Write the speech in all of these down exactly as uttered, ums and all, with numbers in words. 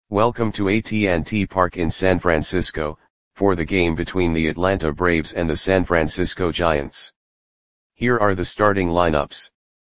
Welcome to A T and T Park in San Francisco, for the game between the Atlanta Braves and the San Francisco Giants. Here are the starting lineups.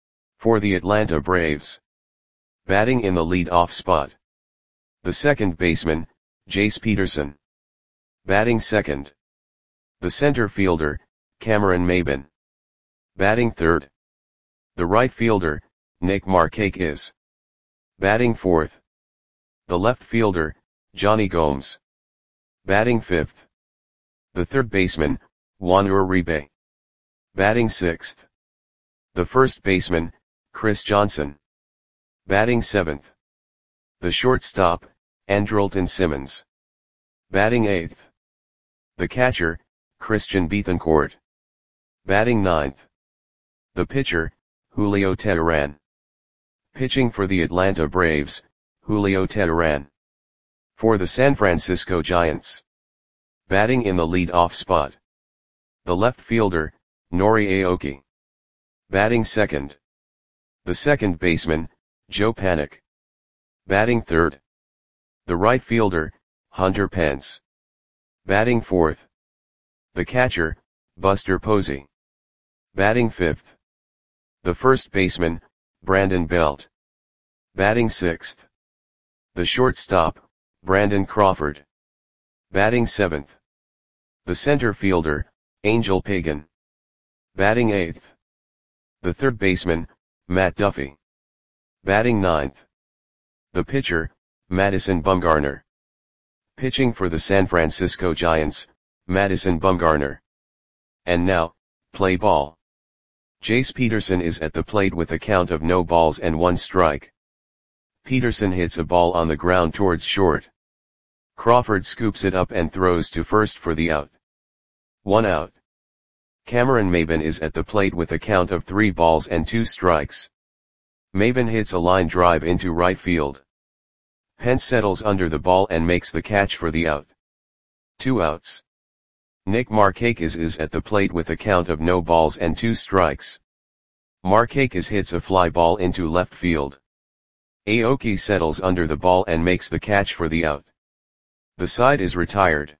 For the Atlanta Braves. Batting in the lead-off spot. The second baseman, Jace Peterson. Batting second. The center fielder, Cameron Maybin. Batting third. The right fielder, Nick Markakis. Batting fourth. The left fielder, Jonny Gomes. Batting fifth. The third baseman, Juan Uribe. Batting sixth. The first baseman, Chris Johnson. Batting seventh. The shortstop, Andrelton Simmons. Batting eighth. The catcher, Christian Bethancourt. Batting ninth. The pitcher, Julio Teheran. Pitching for the Atlanta Braves, Julio Teheran. For the San Francisco Giants. Batting in the lead-off spot. The left fielder, Nori Aoki. Batting second. The second baseman, Joe Panik. Batting third. The right fielder, Hunter Pence. Batting fourth. The catcher, Buster Posey. Batting fifth. The first baseman, Brandon Belt. Batting sixth. The shortstop, Brandon Crawford. Batting seventh. The center fielder, Angel Pagan. Batting eighth. The third baseman, Matt Duffy. Batting ninth. The pitcher, Madison Bumgarner. Pitching for the San Francisco Giants, Madison Bumgarner. And now, play ball. Jace Peterson is at the plate with a count of no balls and one strike. Peterson hits a ball on the ground towards short. Crawford scoops it up and throws to first for the out. One out. Cameron Maybin is at the plate with a count of three balls and two strikes. Maybin hits a line drive into right field. Pence settles under the ball and makes the catch for the out. Two outs. Nick Markakis is at the plate with a count of no balls and two strikes. Markakis hits a fly ball into left field. Aoki settles under the ball and makes the catch for the out. The side is retired.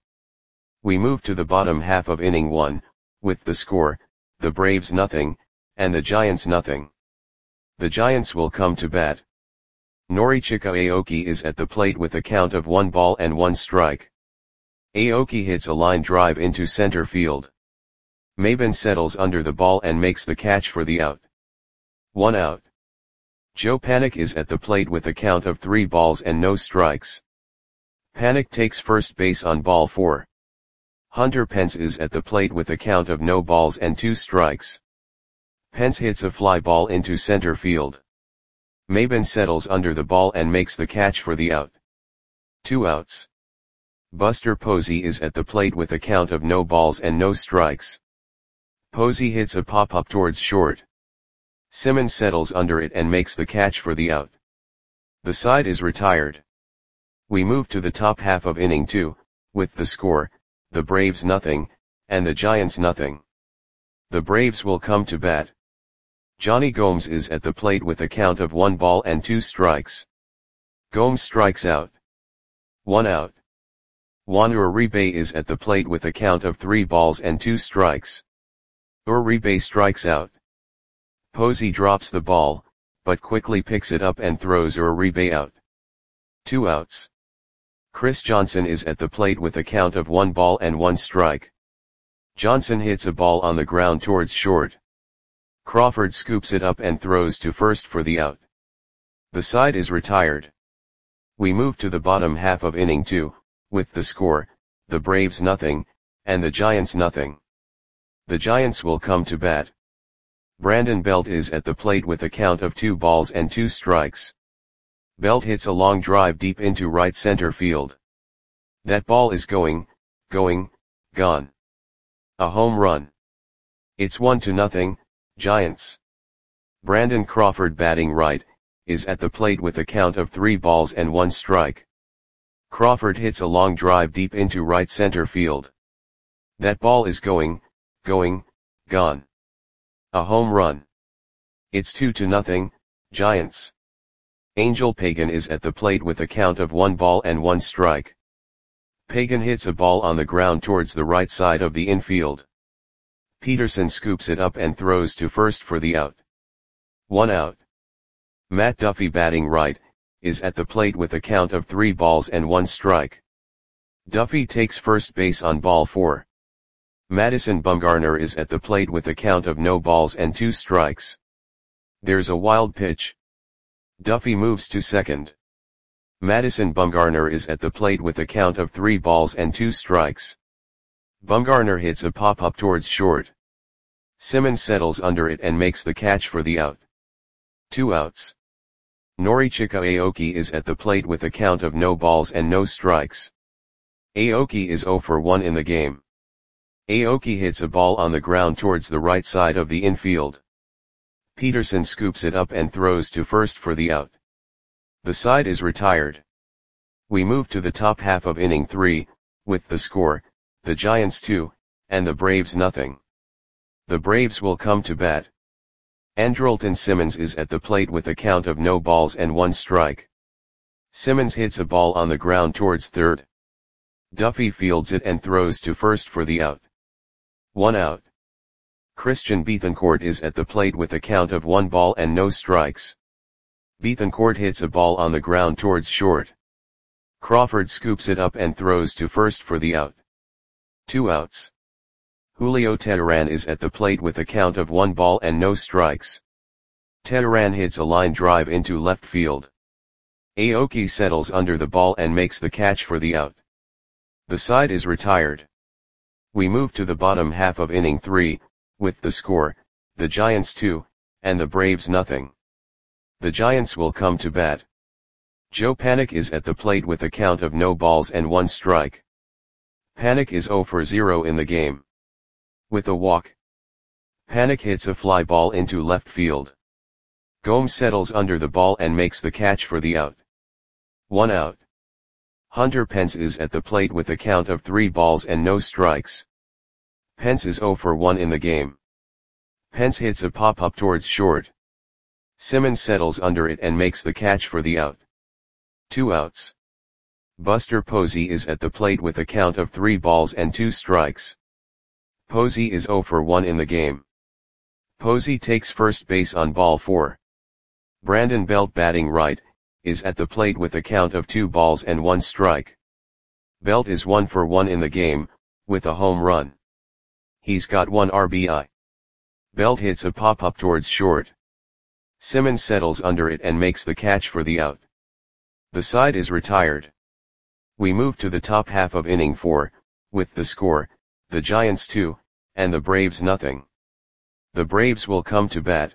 We move to the bottom half of inning one, with the score, the Braves nothing, and the Giants nothing. The Giants will come to bat. Norichika Aoki is at the plate with a count of one ball and one strike. Aoki hits a line drive into center field. Maybin settles under the ball and makes the catch for the out. One out. Joe Panik is at the plate with a count of three balls and no strikes. Panik takes first base on ball four. Hunter Pence is at the plate with a count of no balls and two strikes. Pence hits a fly ball into center field. Maybin settles under the ball and makes the catch for the out. Two outs. Buster Posey is at the plate with a count of no balls and no strikes. Posey hits a pop-up towards short. Simmons settles under it and makes the catch for the out. The side is retired. We move to the top half of inning two, with the score, the Braves nothing, and the Giants nothing. The Braves will come to bat. Jonny Gomes is at the plate with a count of one ball and two strikes. Gomes strikes out. One out. Juan Uribe is at the plate with a count of three balls and two strikes. Uribe strikes out. Posey drops the ball, but quickly picks it up and throws Uribe out. Two outs. Chris Johnson is at the plate with a count of one ball and one strike. Johnson hits a ball on the ground towards short. Crawford scoops it up and throws to first for the out. The side is retired. We move to the bottom half of inning two, with the score, the Braves nothing, and the Giants nothing. The Giants will come to bat. Brandon Belt is at the plate with a count of two balls and two strikes. Belt hits a long drive deep into right center field. That ball is going, going, gone. A home run. It's one to nothing, Giants. Brandon Crawford, batting right, is at the plate with a count of three balls and one strike. Crawford hits a long drive deep into right center field. That ball is going, going, gone. A home run. It's two to nothing, Giants. Angel Pagan is at the plate with a count of one ball and one strike. Pagan hits a ball on the ground towards the right side of the infield. Peterson scoops it up and throws to first for the out. One out. Matt Duffy, batting right, is at the plate with a count of three balls and one strike. Duffy takes first base on ball four. Madison Bumgarner is at the plate with a count of no balls and two strikes. There's a wild pitch. Duffy moves to second. Madison Bumgarner is at the plate with a count of three balls and two strikes. Bumgarner hits a pop-up towards short. Simmons settles under it and makes the catch for the out. Two outs. Norichika Aoki is at the plate with a count of no balls and no strikes. Aoki is zero for one in the game. Aoki hits a ball on the ground towards the right side of the infield. Peterson scoops it up and throws to first for the out. The side is retired. We move to the top half of inning three, with the score, the Giants two, and the Braves nothing. The Braves will come to bat. Andrelton Simmons is at the plate with a count of no balls and one strike. Simmons hits a ball on the ground towards third. Duffy fields it and throws to first for the out. One out. Christian Bethancourt is at the plate with a count of one ball and no strikes. Bethancourt hits a ball on the ground towards short. Crawford scoops it up and throws to first for the out. Two outs. Julio Teheran is at the plate with a count of one ball and no strikes. Teheran hits a line drive into left field. Aoki settles under the ball and makes the catch for the out. The side is retired. We move to the bottom half of inning three, with the score, the Giants two, and the Braves nothing. The Giants will come to bat. Joe Panik is at the plate with a count of no balls and one strike. Panik is zero for zero in the game. With a walk, Panik hits a fly ball into left field. Gomes settles under the ball and makes the catch for the out. One out. Hunter Pence is at the plate with a count of three balls and no strikes. Pence is zero for one in the game. Pence hits a pop-up towards short. Simmons settles under it and makes the catch for the out. Two outs. Buster Posey is at the plate with a count of three balls and two strikes. Posey is zero for one in the game. Posey takes first base on ball four. Brandon Belt, batting right, is at the plate with a count of two balls and one strike. Belt is one for one in the game, with a home run. He's got one R B I. Belt hits a pop-up towards short. Simmons settles under it and makes the catch for the out. The side is retired. We move to the top half of inning four, with the score, the Giants two, and the Braves nothing. The Braves will come to bat.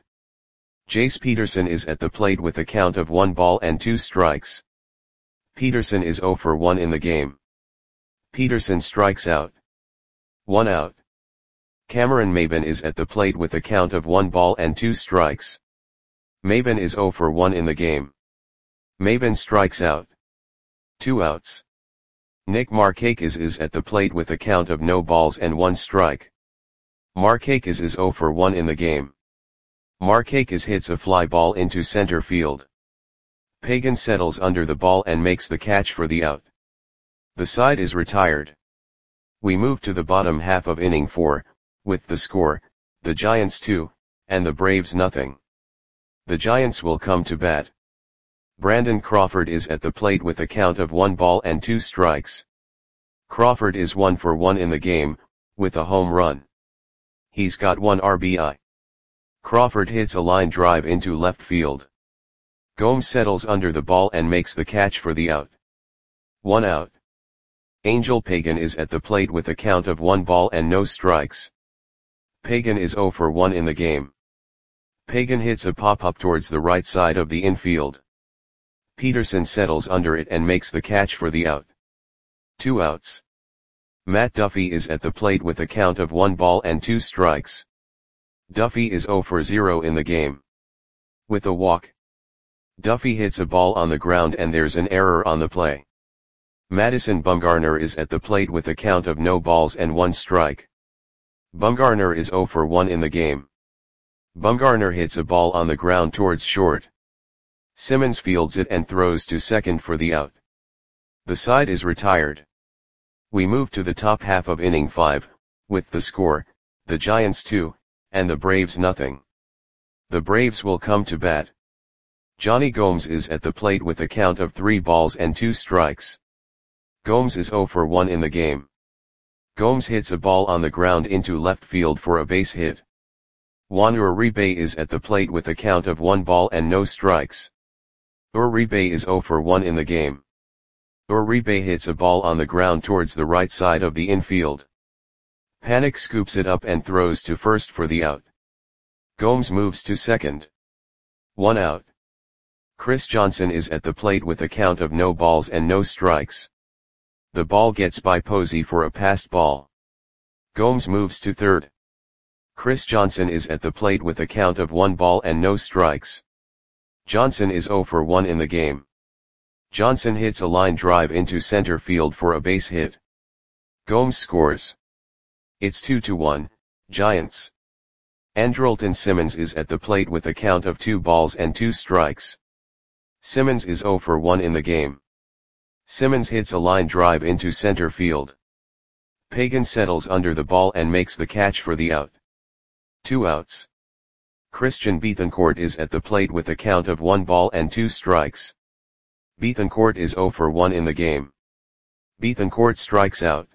Jace Peterson is at the plate with a count of one ball and two strikes. Peterson is zero for one in the game. Peterson strikes out. One out. Cameron Maybin is at the plate with a count of one ball and two strikes. Maybin is zero for one in the game. Maybin strikes out. Two outs. Nick Markakis is at the plate with a count of no balls and one strike. Markakis is zero for one in the game. Markakis hits a fly ball into center field. Pagan settles under the ball and makes the catch for the out. The side is retired. We move to the bottom half of inning four, with the score, the Giants two, and the Braves nothing. The Giants will come to bat. Brandon Crawford is at the plate with a count of one ball and two strikes. Crawford is one for one in the game, with a home run. He's got one R B I. Crawford hits a line drive into left field. Gomes settles under the ball and makes the catch for the out. One out. Angel Pagan is at the plate with a count of one ball and no strikes. Pagan is zero for one in the game. Pagan hits a pop-up towards the right side of the infield. Peterson settles under it and makes the catch for the out. Two outs. Matt Duffy is at the plate with a count of one ball and two strikes. Duffy is zero for zero in the game. With a walk, Duffy hits a ball on the ground and there's an error on the play. Madison Bumgarner is at the plate with a count of no balls and one strike. Bumgarner is zero for one in the game. Bumgarner hits a ball on the ground towards short. Simmons fields it and throws to second for the out. The side is retired. We move to the top half of inning five, with the score, the Giants two, and the Braves nothing. The Braves will come to bat. Johnny Gomes is at the plate with a count of three balls and two strikes. Gomes is oh for one in the game. Gomes hits a ball on the ground into left field for a base hit. Juan Uribe is at the plate with a count of one ball and no strikes. Uribe is oh for one in the game. Uribe hits a ball on the ground towards the right side of the infield. Panik scoops it up and throws to first for the out. Gomes moves to second. One out. Chris Johnson is at the plate with a count of no balls and no strikes. The ball gets by Posey for a passed ball. Gomes moves to third. Chris Johnson is at the plate with a count of one ball and no strikes. Johnson is oh for one in the game. Johnson hits a line drive into center field for a base hit. Gomes scores. It's two to one, Giants. Andrelton Simmons is at the plate with a count of two balls and two strikes. Simmons is oh for one in the game. Simmons hits a line drive into center field. Pagan settles under the ball and makes the catch for the out. Two outs. Christian Bethancourt is at the plate with a count of one ball and two strikes. Bethancourt is oh for one in the game. Bethancourt strikes out.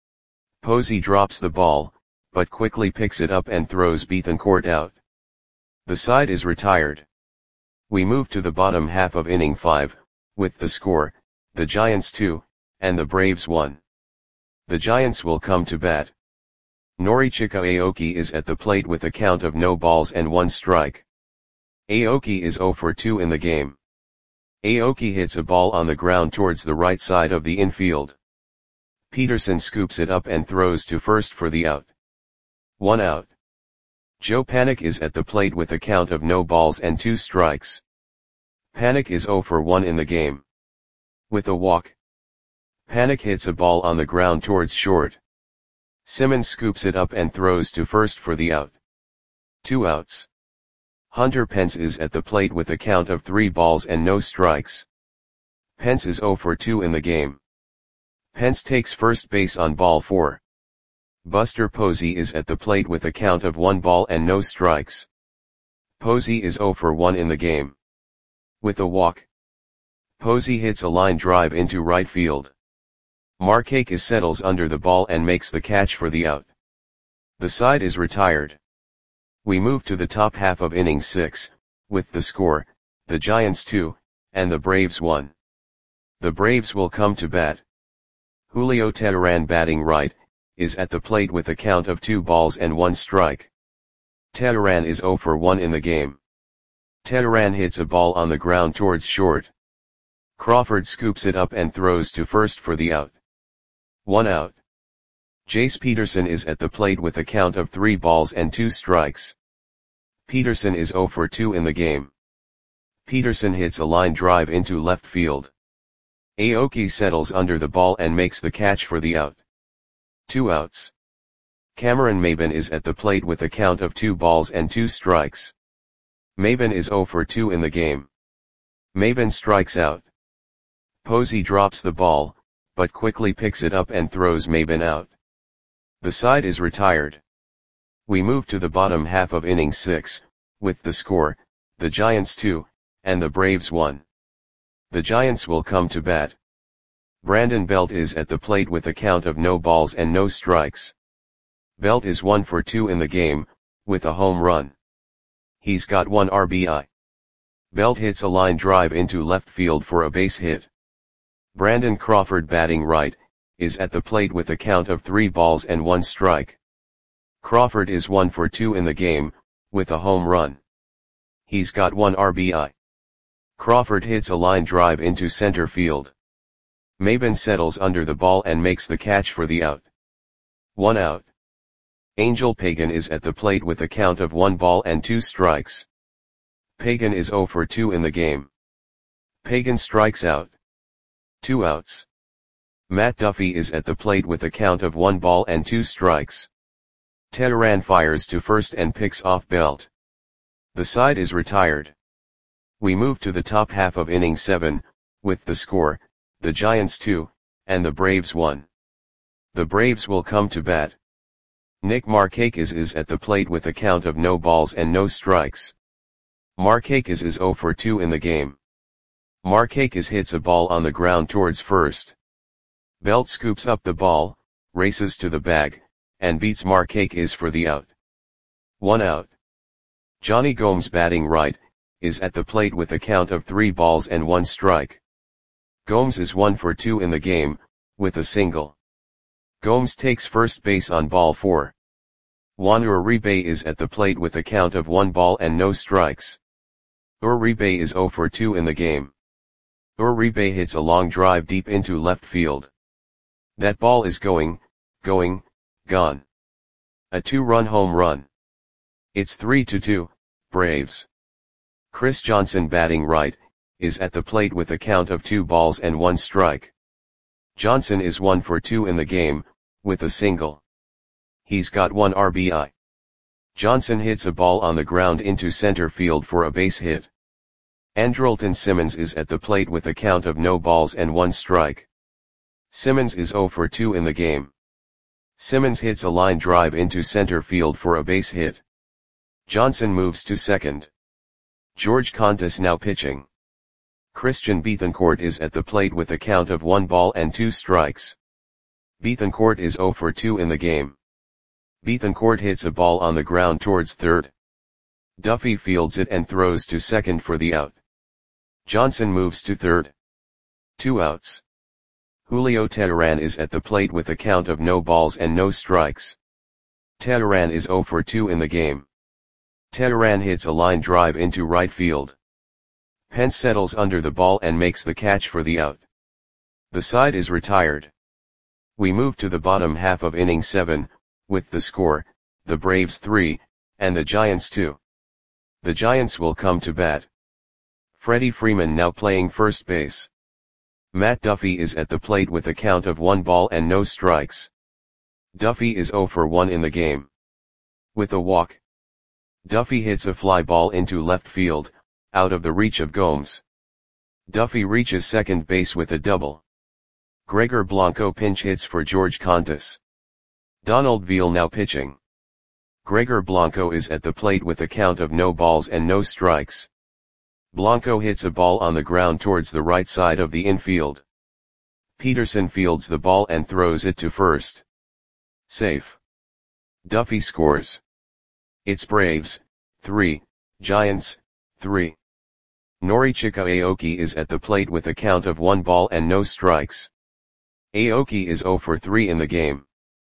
Posey drops the ball, but quickly picks it up and throws Bethancourt out. The side is retired. We move to the bottom half of inning five, with the score, the Giants two, and the Braves one. The Giants will come to bat. Norichika Aoki is at the plate with a count of no balls and one strike. Aoki is oh for two in the game. Aoki hits a ball on the ground towards the right side of the infield. Peterson scoops it up and throws to first for the out. One out. Joe Panik is at the plate with a count of no balls and two strikes. Panik is oh for one in the game. With a walk. Panik hits a ball on the ground towards short. Simmons scoops it up and throws to first for the out. Two outs. Hunter Pence is at the plate with a count of three balls and no strikes. Pence is oh for two in the game. Pence takes first base on ball four. Buster Posey is at the plate with a count of one ball and no strikes. Posey is oh for one in the game. With a walk. Posey hits a line drive into right field. Markakis settles under the ball and makes the catch for the out. The side is retired. We move to the top half of inning six, with the score, the Giants two, and the Braves one. The Braves will come to bat. Julio Teheran batting right, is at the plate with a count of two balls and one strike. Teheran is oh for one in the game. Teheran hits a ball on the ground towards short. Crawford scoops it up and throws to first for the out. One out. Jace Peterson is at the plate with a count of three balls and two strikes. Peterson is oh for two in the game. Peterson hits a line drive into left field. Aoki settles under the ball and makes the catch for the out. Two outs. Cameron Maybin is at the plate with a count of two balls and two strikes. Maybin is oh for two in the game. Maybin strikes out. Posey drops the ball, but quickly picks it up and throws Maybin out. The side is retired. We move to the bottom half of inning six, with the score, the Giants two, and the Braves one. The Giants will come to bat. Brandon Belt is at the plate with a count of no balls and no strikes. Belt is one for two in the game, with a home run. He's got one R B I. Belt hits a line drive into left field for a base hit. Brandon Crawford batting right, is at the plate with a count of three balls and one strike. Crawford is one for two in the game, with a home run. He's got one R B I. Crawford hits a line drive into center field. Maybin settles under the ball and makes the catch for the out. One out. Angel Pagan is at the plate with a count of one ball and two strikes. Pagan is oh for two in the game. Pagan strikes out. Two outs. Matt Duffy is at the plate with a count of one ball and two strikes. Teheran fires to first and picks off Belt. The side is retired. We move to the top half of inning seven, with the score, the Giants two, and the Braves one. The Braves will come to bat. Nick Markakis is at the plate with a count of no balls and no strikes. Markakis is oh for two in the game. Markakis hits a ball on the ground towards first. Belt scoops up the ball, races to the bag, and beats Markakis for the out. One out. Johnny Gomes, batting right, is at the plate with a count of three balls and one strike. Gomes is one for two in the game, with a single. Gomes takes first base on ball four. Juan Uribe is at the plate with a count of one ball and no strikes. Uribe is oh for two in the game. Uribe hits a long drive deep into left field. That ball is going, going, gone. A two-run home run. It's three to two, Braves. Chris Johnson, batting right, is at the plate with a count of two balls and one strike. Johnson is one for two in the game, with a single. He's got one R B I. Johnson hits a ball on the ground into center field for a base hit. Andrelton Simmons is at the plate with a count of no balls and one strike. Simmons is oh for two in the game. Simmons hits a line drive into center field for a base hit. Johnson moves to second. George Contis now pitching. Christian Bethancourt is at the plate with a count of one ball and two strikes. Bethancourt is oh for two in the game. Bethancourt hits a ball on the ground towards third. Duffy fields it and throws to second for the out. Johnson moves to third. Two outs. Julio Teheran is at the plate with a count of no balls and no strikes. Teheran is oh for two in the game. Teheran hits a line drive into right field. Pence settles under the ball and makes the catch for the out. The side is retired. We move to the bottom half of inning seven, with the score, the Braves three, and the Giants two. The Giants will come to bat. Freddie Freeman now playing first base. Matt Duffy is at the plate with a count of one ball and no strikes. Duffy is oh for one in the game. With a walk. Duffy hits a fly ball into left field, out of the reach of Gomes. Duffy reaches second base with a double. Gregor Blanco pinch hits for George Contis. Donald Veal now pitching. Gregor Blanco is at the plate with a count of no balls and no strikes. Blanco hits a ball on the ground towards the right side of the infield. Peterson fields the ball and throws it to first. Safe. Duffy scores. It's Braves, three, Giants, three. Norichika Aoki is at the plate with a count of one ball and no strikes. Aoki is oh for three in the game.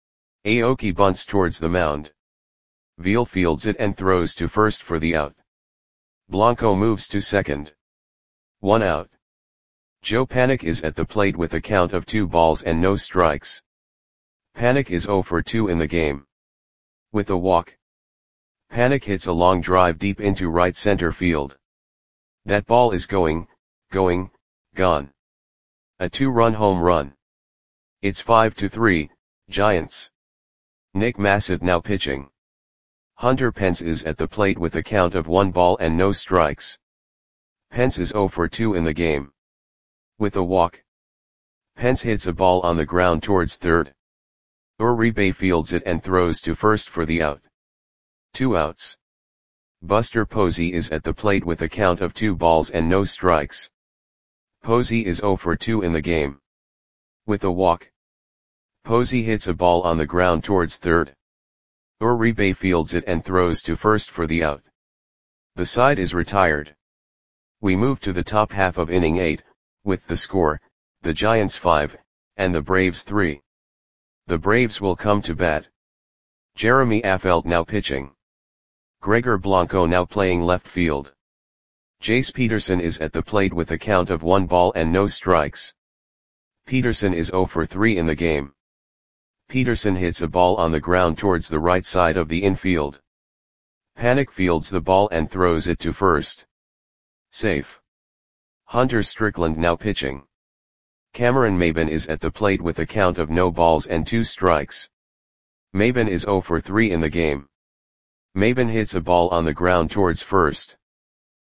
Aoki bunts towards the mound. Veal fields it and throws to first for the out. Blanco moves to second. One out. Joe Panik is at the plate with a count of two balls and no strikes. Panik is oh for two in the game. With a walk. Panik hits a long drive deep into right center field. That ball is going, going, gone. A two-run home run. It's five to three, Giants. Nick Massett now pitching. Hunter Pence is at the plate with a count of one ball and no strikes. Pence is oh for two in the game. With a walk. Pence hits a ball on the ground towards third. Uribe fields it and throws to first for the out. Two outs. Buster Posey is at the plate with a count of two balls and no strikes. Posey is oh for two in the game. With a walk. Posey hits a ball on the ground towards third. Uribe fields it and throws to first for the out. The side is retired. We move to the top half of inning eight, with the score, the Giants five, and the Braves three. The Braves will come to bat. Jeremy Affeldt now pitching. Gregor Blanco now playing left field. Jace Peterson is at the plate with a count of one ball and no strikes. Peterson is oh for three in the game. Peterson hits a ball on the ground towards the right side of the infield. Panik fields the ball and throws it to first. Safe. Hunter Strickland now pitching. Cameron Maybin is at the plate with a count of no balls and two strikes. Maybin is oh for three in the game. Maybin hits a ball on the ground towards first.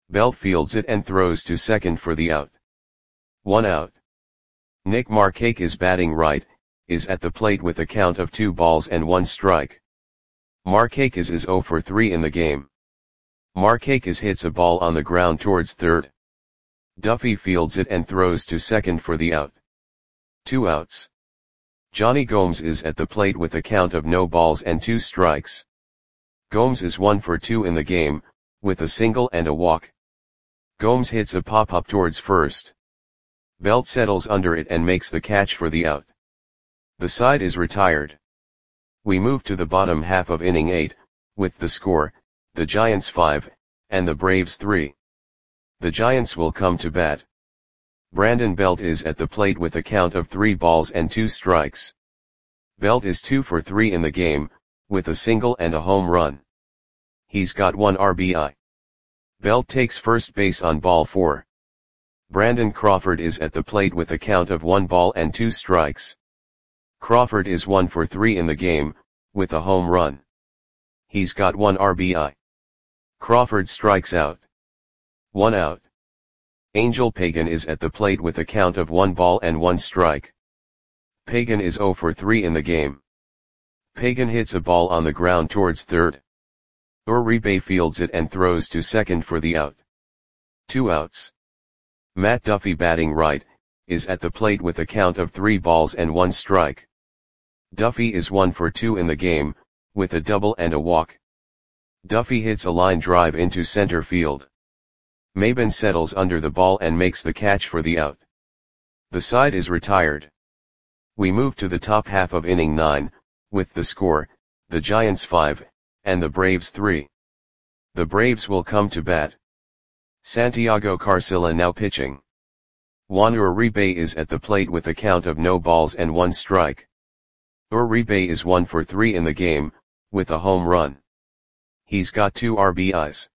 Belt fields it and throws to second for the out. One out. Nick Markakis is batting right, is at the plate with a count of two balls and one strike. Markakis is zero for three in the game. Markakis hits a ball on the ground towards third. Duffy fields it and throws to second for the out. Two outs. Johnny Gomes is at the plate with a count of no balls and two strikes. Gomes is one for two in the game, with a single and a walk. Gomes hits a pop-up towards first. Belt settles under it and makes the catch for the out. The side is retired. We move to the bottom half of inning eight, with the score, the Giants five, and the Braves three. The Giants will come to bat. Brandon Belt is at the plate with a count of three balls and two strikes. Belt is two for three in the game, with a single and a home run. He's got one R B I. Belt takes first base on ball four. Brandon Crawford is at the plate with a count of one ball and two strikes. Crawford is one for three in the game, with a home run. He's got one R B I. Crawford strikes out. One out. Angel Pagan is at the plate with a count of one ball and one strike. Pagan is zero for three in the game. Pagan hits a ball on the ground towards third. Uribe fields it and throws to second for the out. Two outs. Matt Duffy batting right, is at the plate with a count of three balls and one strike. Duffy is one for two in the game, with a double and a walk. Duffy hits a line drive into center field. Maben settles under the ball and makes the catch for the out. The side is retired. We move to the top half of inning nine, with the score, the Giants five, and the Braves three. The Braves will come to bat. Santiago Carcilla now pitching. Juan Uribe is at the plate with a count of no balls and one strike. Uribe is one for three in the game, with a home run. He's got two R B Is.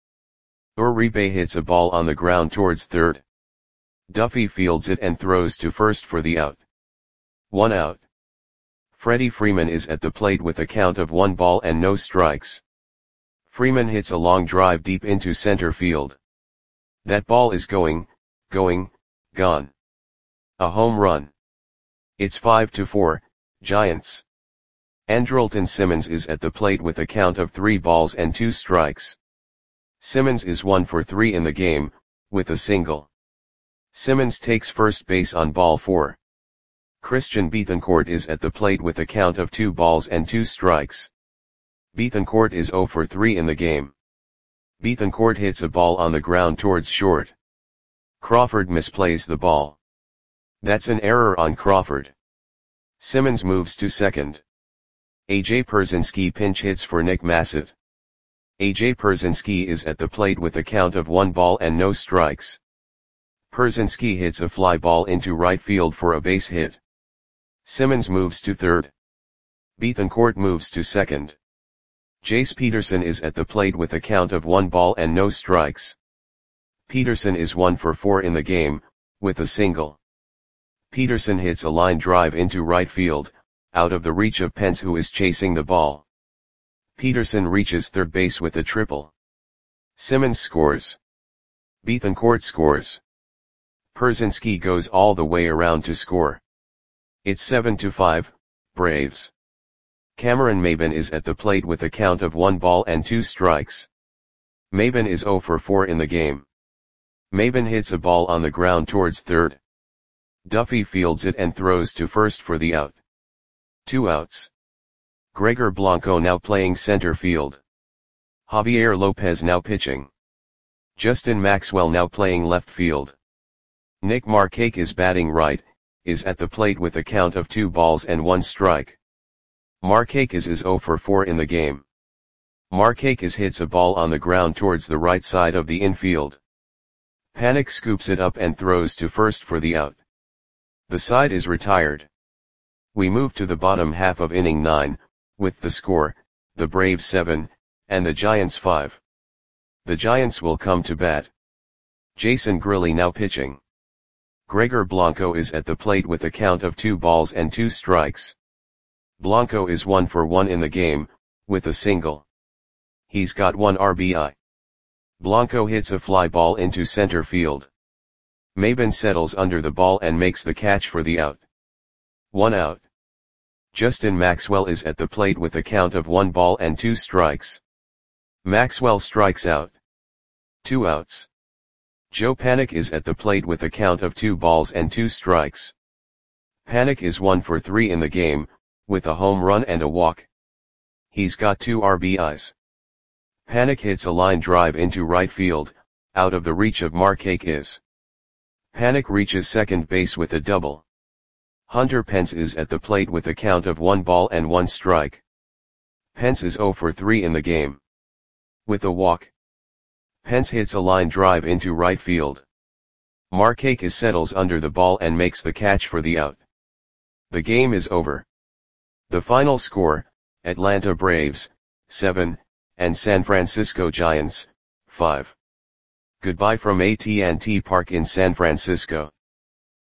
Uribe hits a ball on the ground towards third. Duffy fields it and throws to first for the out. One out. Freddie Freeman is at the plate with a count of one ball and no strikes. Freeman hits a long drive deep into center field. That ball is going, going, gone. A home run. It's five to four, Giants. Andrelton Simmons is at the plate with a count of three balls and two strikes. Simmons is one for three in the game, with a single. Simmons takes first base on ball four. Christian Bethancourt is at the plate with a count of two balls and two strikes. Bethancourt is zero for three in the game. Bethancourt hits a ball on the ground towards short. Crawford misplays the ball. That's an error on Crawford. Simmons moves to second. A J Pierzynski pinch hits for Nick Massett. A J Pierzynski is at the plate with a count of one ball and no strikes. Pierzynski hits a fly ball into right field for a base hit. Simmons moves to third. Bethancourt moves to second. Jace Peterson is at the plate with a count of one ball and no strikes. Peterson is one for four in the game, with a single. Peterson hits a line drive into right field, out of the reach of Pence, who is chasing the ball. Peterson reaches third base with a triple. Simmons scores. Bethancourt scores. Pierzynski goes all the way around to score. It's seven to five, Braves. Cameron Maben is at the plate with a count of one ball and two strikes. Maben is zero for four in the game. Maben hits a ball on the ground towards third. Duffy fields it and throws to first for the out. Two outs. Gregor Blanco now playing center field. Javier Lopez now pitching. Justin Maxwell now playing left field. Nick Markakis is batting right, is at the plate with a count of two balls and one strike. Markakis is zero for four in the game. Markakis hits a ball on the ground towards the right side of the infield. Panik scoops it up and throws to first for the out. The side is retired. We move to the bottom half of inning nine, with the score, the Braves seven, and the Giants five. The Giants will come to bat. Jason Grilli now pitching. Gregor Blanco is at the plate with a count of two balls and two strikes. Blanco is one for one in the game, with a single. He's got one R B I. Blanco hits a fly ball into center field. Maybin settles under the ball and makes the catch for the out. One out. Justin Maxwell is at the plate with a count of one ball and two strikes. Maxwell strikes out. Two outs. Joe Panik is at the plate with a count of two balls and two strikes. Panik is one for three in the game, with a home run and a walk. He's got two R B Is. Panik hits a line drive into right field, out of the reach of Markakis. Panik reaches second base with a double. Hunter Pence is at the plate with a count of one ball and one strike. Pence is zero for three in the game. With a walk. Pence hits a line drive into right field. Markakis settles under the ball and makes the catch for the out. The game is over. The final score, Atlanta Braves, seven, and San Francisco Giants, five. Goodbye from A T and T Park in San Francisco.